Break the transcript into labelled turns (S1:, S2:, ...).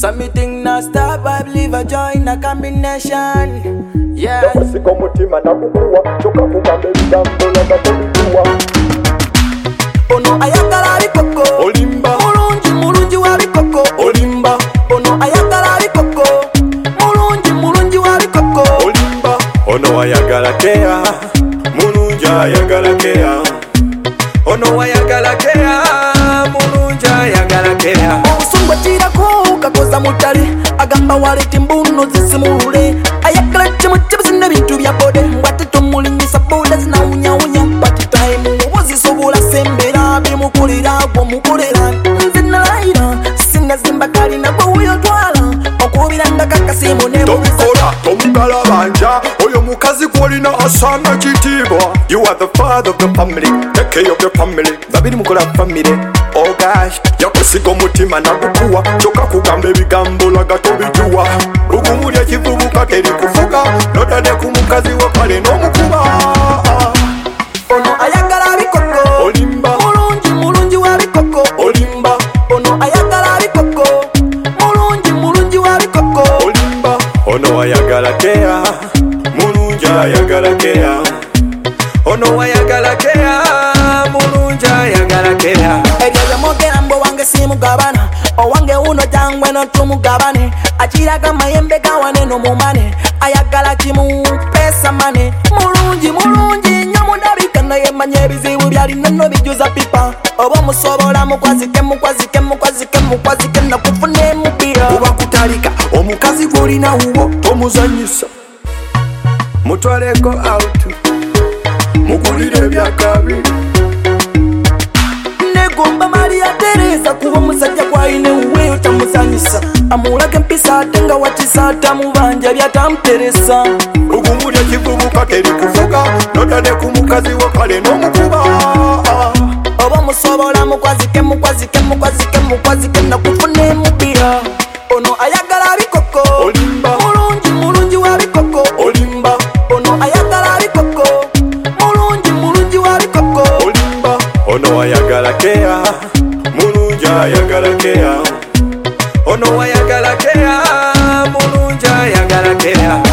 S1: Something not stop, I believe I join a combination. Yeah.
S2: Siko mutima na kukua, choka kukambe bigambo na gatolikuwa.
S1: Ono ayagala bikoko,
S2: Olimba.
S1: mulungi wa bikoko,
S2: Olimba.
S1: ono ayagala bikoko, mulungi wa bikoko,
S2: Olimba. Ono ayagala kea, mulungi ayagala kea. Ono ayagala kea, mulungi ayagala kea.
S1: omusumba kirako kakoza mutale, agamba waleti mbuno zisimulule, ayagala kimu kibizina bintu bya bode, mbwate tumulinyisa boda zinawunyawunya, pati time wozisobola sembera bimukulira gwomukolera, nze nalayira sinazimba kalina gwe weyotwala, okubira ndakakasimu ne
S2: Tomikola, tomugalabanja, oyo mukazi gwolina asanga kitiibwa. You are the father of the family, take care of your family. Babiri mukola family, oh gosh. Yakusiga omutima nagukuwa, choka kugamba ebigambo laga tobijuwa. Bugumuli ekivubuka terikufuga, notade ku mukazi wo kale n'omukuba.
S1: ono ayagala bikoko,
S2: Olimba.
S1: mulungi wa bikoko,
S2: Olimba.
S1: ono ayagala bikoko, mulungi wa bikoko,
S2: Olimba. Ono ayagala kea, mulungi ayagala kea. Ono ayagala kea, mulungi ayagala kea.
S1: ebyo byemwogera mbu owange simugabana, owange uno jangwe notumugabane, akiraga mayembe gawane nomumane, ayagala kimu pesa mane, mulungi nnyo mundabika naye manya ebizibu byalina nobijuza pipa, oba omusobola mukwazike nakufune mubira.
S2: Kuba kutalika omukazi gwolina wuwo tomuzanyisa, mutwaleko out mugulire ebyakabi.
S1: negomba Maria Teresa kuba omusajja gwalina ewuweyo tamuzanyisa, amulaga empisa ate nga wakisa atamubanja byatamuteresa.
S2: Bugumuli ekivubuka terikufuga, notade ku mukazi wo kale n'omukuba.
S1: oba omusobola mukwazike nakufune mubira. ono ayagala bikoko,
S2: Olimba.
S1: mulungi wa bikoko,
S2: Olimba.
S1: ono ayagala bikoko, mulungi wa bikoko,
S2: Olimba. Ono ayagala kea, mulungi ayagala kea. Ono ayagala kea, mulungi ayagala kea.